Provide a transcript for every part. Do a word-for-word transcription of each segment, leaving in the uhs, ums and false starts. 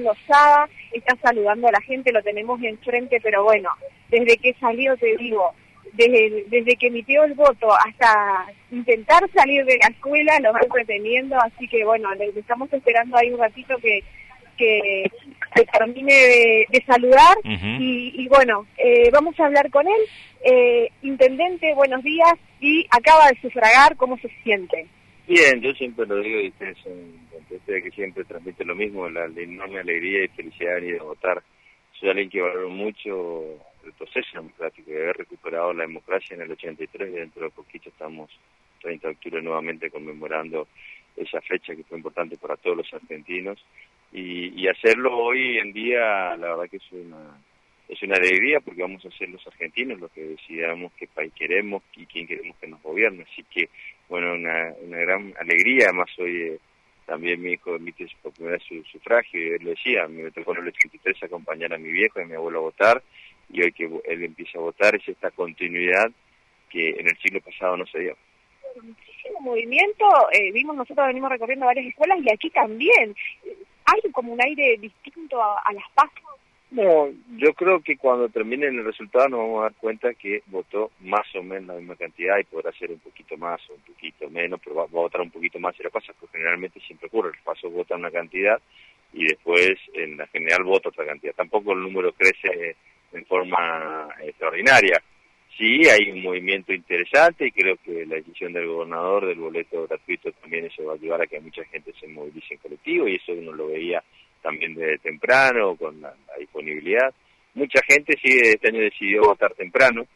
Lozada, está saludando a la gente, lo tenemos enfrente, pero bueno, desde que salió, te digo, desde, desde que emitió el voto hasta intentar salir de la escuela, lo van reteniendo, así que bueno, le, le estamos esperando ahí un ratito que, que, que termine de, de saludar, uh-huh. y, y bueno, eh, vamos a hablar con él. Eh, Intendente, buenos días, y acaba de sufragar, ¿cómo se siente? Bien, yo siempre lo digo y ustedes son conscientes de que siempre transmite lo mismo, la, la enorme alegría y felicidad de venir a votar. Soy alguien que valoro mucho el proceso democrático, de haber recuperado la democracia en el ochenta y tres, y dentro de poquito estamos, treinta de octubre, nuevamente conmemorando esa fecha que fue importante para todos los argentinos, y, y hacerlo hoy en día, la verdad que es una... Es una alegría porque vamos a ser los argentinos los que decidamos qué país queremos y quién queremos que nos gobierne. Así que, bueno, una, una gran alegría. Además, hoy eh, también mi hijo emite por primera vez su sufragio, y él lo decía, me tocó en el ochenta y tres acompañar a mi viejo y a mi abuelo a votar, y hoy que él empieza a votar es esta continuidad que en el siglo pasado no se dio. Muchísimo movimiento, eh, vimos, nosotros venimos recorriendo varias escuelas y aquí también. ¿Hay como un aire distinto a, a las PASO? No, yo creo que cuando terminen el resultado nos vamos a dar cuenta que votó más o menos la misma cantidad, y podrá ser un poquito más o un poquito menos, pero va, va a votar un poquito más si la pasa, porque generalmente siempre ocurre, el paso vota una cantidad y después en la general vota otra cantidad. Tampoco el número crece en forma extraordinaria. Sí, hay un movimiento interesante y creo que la decisión del gobernador del boleto gratuito también eso va a ayudar a que mucha gente se movilice en colectivo, y eso uno lo veía también desde temprano, con la, la disponibilidad. Mucha gente sí este año decidió votar temprano,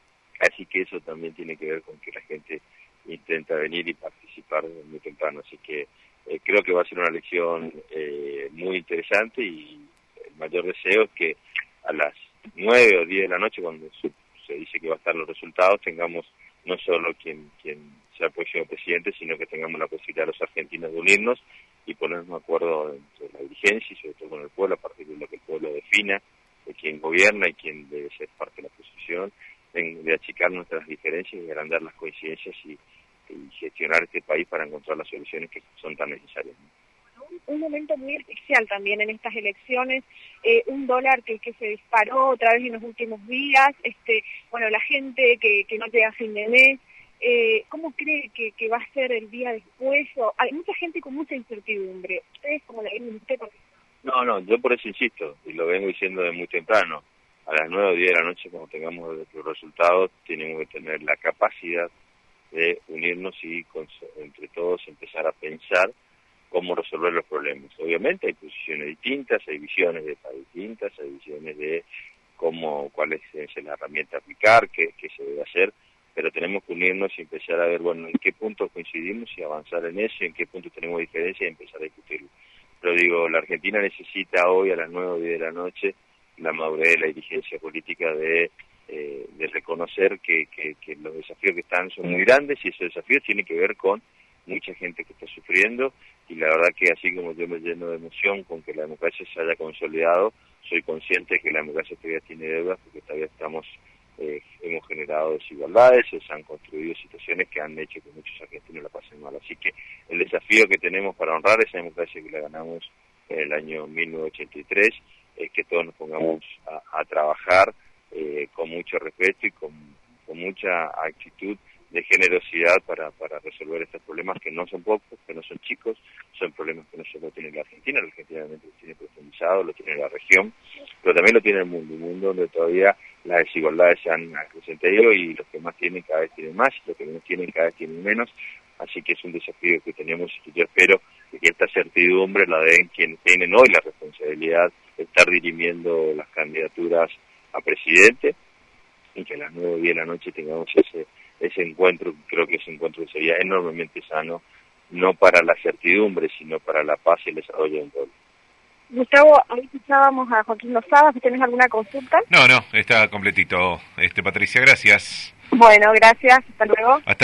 así que eso también tiene que ver con que la gente intenta venir y participar muy temprano. Así que eh, creo que va a ser una elección eh, muy interesante, y el mayor deseo es que a las nueve o diez de la noche, cuando se, se dice que va a estar los resultados, tengamos no solo quien, quien sea el próximo presidente, sino que tengamos la posibilidad los argentinos de unirnos y ponernos de acuerdo entre la dirigencia y sobre todo con el pueblo, a partir de lo que el pueblo defina, de quién gobierna y quién debe ser parte de la oposición, de, de achicar nuestras diferencias y agrandar las coincidencias y, y gestionar este país para encontrar las soluciones que son tan necesarias. Un momento muy especial también en estas elecciones, eh, un dólar que, que se disparó otra vez en los últimos días, este, bueno, la gente que, que no llega a fin de mes. Eh, ¿Cómo cree que, que va a ser el día después? O, hay mucha gente con mucha incertidumbre. ¿Ustedes cómo la ven usted? No, no, yo por eso insisto, y lo vengo diciendo de muy temprano. A las nueve o diez de la noche, cuando tengamos los resultados, tenemos que tener la capacidad de unirnos y con, entre todos empezar a pensar cómo resolver los problemas. Obviamente hay posiciones distintas, hay visiones de país distintas, hay visiones de cómo, cuál es, es la herramienta a aplicar, qué, qué se debe hacer, pero tenemos que unirnos y empezar a ver, bueno, en qué punto coincidimos y avanzar en eso, y en qué punto tenemos diferencias y empezar a discutirlo. Pero digo, la Argentina necesita hoy a las nueve o diez de la noche la madurez de la dirigencia política de, eh, de reconocer que, que, que los desafíos que están son muy grandes, y esos desafíos tienen que ver con mucha gente que está sufriendo, y la verdad que así como yo me lleno de emoción con que la democracia se haya consolidado, soy consciente de que la democracia todavía tiene deudas, porque todavía estamos Eh, hemos generado desigualdades, se han construido situaciones que han hecho que muchos argentinos la pasen mal. Así que el desafío que tenemos para honrar esa democracia que la ganamos en el año mil novecientos ochenta y tres es que todos nos pongamos a, a trabajar eh, con mucho respeto y con, con mucha actitud de generosidad para, para resolver estos problemas, que no son pocos, que no son chicos, son problemas que no solo tiene la Argentina, la Argentina realmente lo tiene profundizado, lo tiene la región, pero también lo tiene el mundo, un mundo donde todavía las desigualdades se han acrecentado y los que más tienen cada vez tienen más, y los que menos tienen cada vez tienen menos, así que es un desafío que tenemos, y que yo espero que esta certidumbre la den quienes tienen hoy la responsabilidad de estar dirimiendo las candidaturas a presidente, y que a las nueve o diez de la noche tengamos ese ese encuentro. Creo que ese encuentro sería enormemente sano, no para la certidumbre, sino para la paz y el desarrollo del pueblo. Gustavo, ahí escuchábamos a Joaquín Lozada. ¿Tienes alguna consulta? No, no, está completito. Este, Patricia, gracias. Bueno, gracias. Hasta luego. Hasta